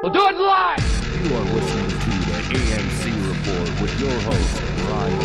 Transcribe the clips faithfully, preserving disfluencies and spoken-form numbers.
We'll do it live! You are listening to the A M C Report with your host, Ryan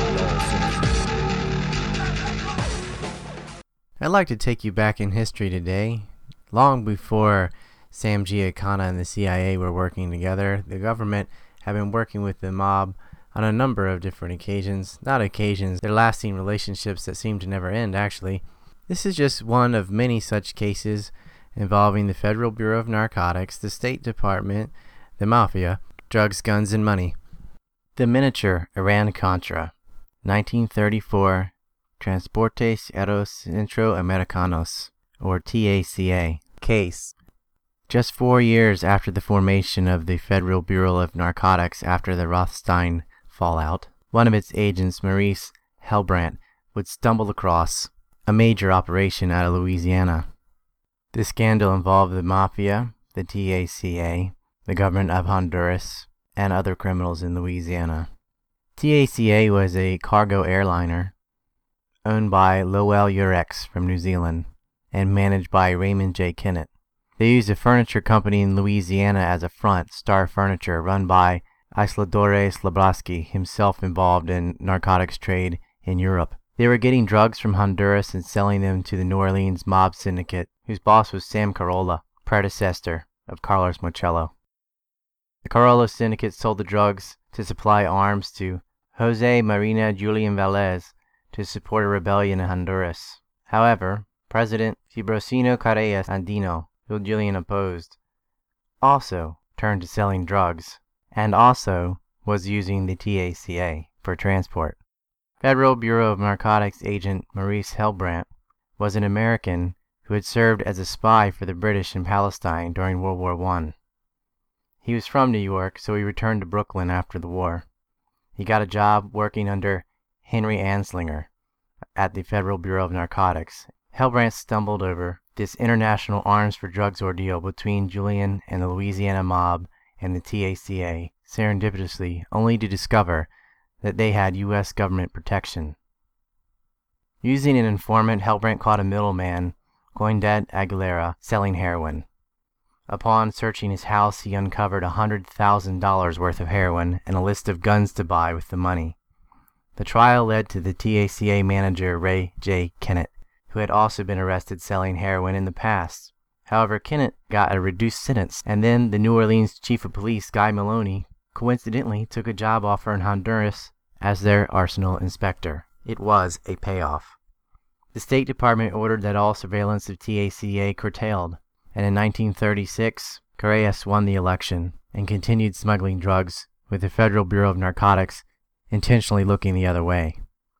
Dawson. I'd like to take you back in history today. Long before Sam Giancana and the C I A were working together, the government had been working with the mob on a number of different occasions. Not occasions, they're lasting relationships that seem to never end, actually. This is just one of many such cases involving the Federal Bureau of Narcotics, the State Department, the Mafia, drugs, guns, and money. The miniature Iran-Contra, nineteen thirty-four, Transportes Aéreos Centroamericanos, or T A C A, case. Just four years after the formation of the Federal Bureau of Narcotics after the Rothstein fallout, one of its agents, Maurice Helbrandt, would stumble across a major operation out of Louisiana. The scandal involved the Mafia, the T A C A, the government of Honduras, and other criminals in Louisiana. T A C A was a cargo airliner owned by Lowell Eurex from New Zealand and managed by Raymond J. Kennett. They used a furniture company in Louisiana as a front, Star Furniture, run by Isidore Slabowski, himself involved in narcotics trade in Europe. They were getting drugs from Honduras and selling them to the New Orleans mob syndicate, whose boss was Sam Carolla, predecessor of Carlos Mocello. The Carolla syndicate sold the drugs to supply arms to Jose Marina Julian Velez to support a rebellion in Honduras. However, President Fibrocino Carreras Andino, who Julian opposed, also turned to selling drugs, and also was using the T A C A for transport. Federal Bureau of Narcotics agent Maurice Helbrandt was an American who had served as a spy for the British in Palestine during World War One. He was from New York, so he returned to Brooklyn after the war. He got a job working under Henry Anslinger at the Federal Bureau of Narcotics. Helbrandt stumbled over this international arms for drugs ordeal between Julian and the Louisiana mob and the T A C A, serendipitously, only to discover that they had U S government protection. Using an informant, Helbrandt caught a middleman, Coindet Aguilera, selling heroin. Upon searching his house, he uncovered one hundred thousand dollars worth of heroin and a list of guns to buy with the money. The trial led to the T A C A manager Ray J. Kennett, who had also been arrested selling heroin in the past. However, Kennett got a reduced sentence, and then the New Orleans chief of police, Guy Maloney, coincidentally took a job offer in Honduras as their arsenal inspector. It was a payoff. The State Department ordered that all surveillance of T A C A curtailed, and in nineteen thirty-six, Carreras won the election and continued smuggling drugs, with the Federal Bureau of Narcotics intentionally looking the other way.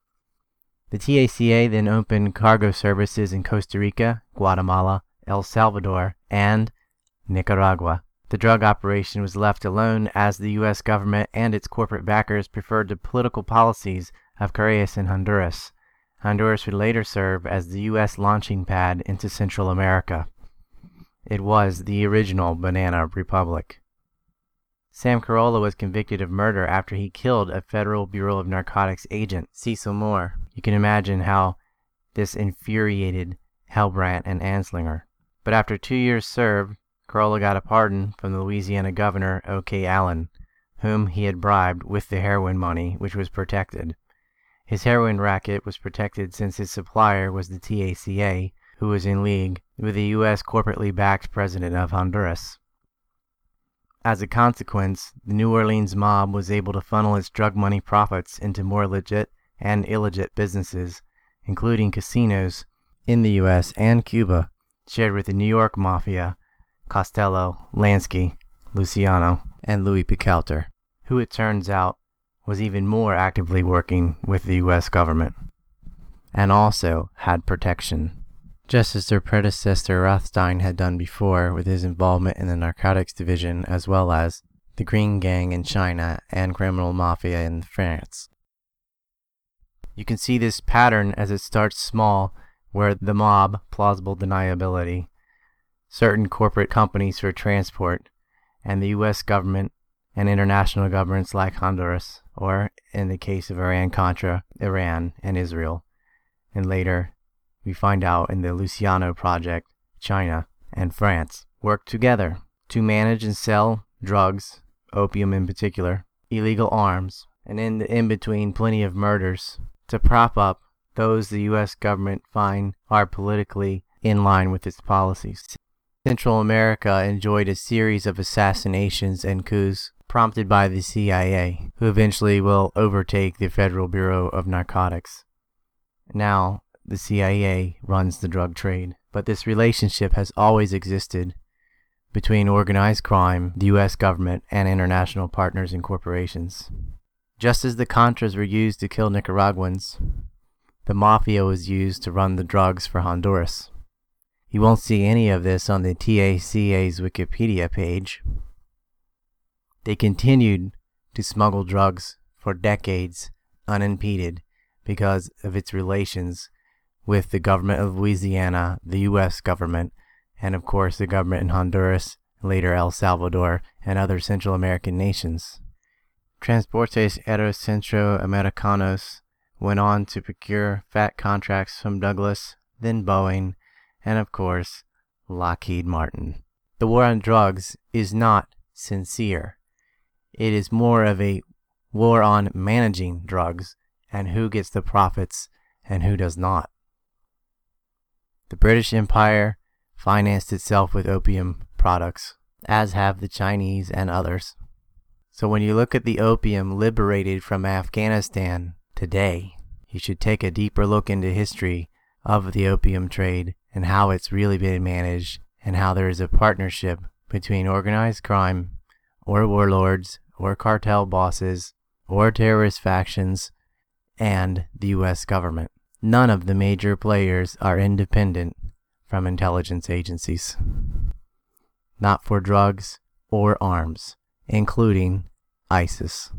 The T A C A then opened cargo services in Costa Rica, Guatemala, El Salvador, and Nicaragua. The drug operation was left alone as the U S government and its corporate backers preferred the political policies of Carreras in Honduras. Honduras would later serve as the U S launching pad into Central America. It was the original Banana Republic. Sam Carolla was convicted of murder after he killed a Federal Bureau of Narcotics agent, Cecil Moore. You can imagine how this infuriated Helbrandt and Anslinger. But after two years served, Carolla got a pardon from the Louisiana governor, O K. Allen, whom he had bribed with the heroin money, which was protected. His heroin racket was protected since his supplier was the T A C A, who was in league with the U S corporately backed president of Honduras. As a consequence, the New Orleans mob was able to funnel its drug money profits into more legit and illegit businesses, including casinos in the U S and Cuba, shared with the New York Mafia, Costello, Lansky, Luciano, and Louis Picalter, who it turns out was even more actively working with the U S government, and also had protection, just as their predecessor Rothstein had done before with his involvement in the narcotics division as well as the Green Gang in China and criminal mafia in France. You can see this pattern as it starts small, where the mob, plausible deniability, certain corporate companies for transport, and the U S government and international governments like Honduras, or in the case of Iran-Contra, Iran and Israel, and later we find out in the Luciano Project, China and France, worked together to manage and sell drugs, opium in particular, illegal arms, and in the in-between plenty of murders to prop up those the U S government find are politically in line with its policies. Central America enjoyed a series of assassinations and coups prompted by the C I A, who eventually will overtake the Federal Bureau of Narcotics. Now, the C I A runs the drug trade, but this relationship has always existed between organized crime, the U S government, and international partners and corporations. Just as the Contras were used to kill Nicaraguans, the Mafia was used to run the drugs for Honduras. You won't see any of this on the T A C A's Wikipedia page. They continued to smuggle drugs for decades unimpeded because of its relations with the government of Louisiana, the U S government, and of course the government in Honduras, later El Salvador, and other Central American nations. Transportes Aéreos Centroamericanos went on to procure fat contracts from Douglas, then Boeing, and of course, Lockheed Martin. The war on drugs is not sincere. It is more of a war on managing drugs and who gets the profits and who does not. The British Empire financed itself with opium products, as have the Chinese and others. So when you look at the opium liberated from Afghanistan today, you should take a deeper look into history of the opium trade and how it's really been managed, and how there is a partnership between organized crime, or warlords, or cartel bosses, or terrorist factions, and the U S government. None of the major players are independent from intelligence agencies. Not for drugs or arms, including ISIS.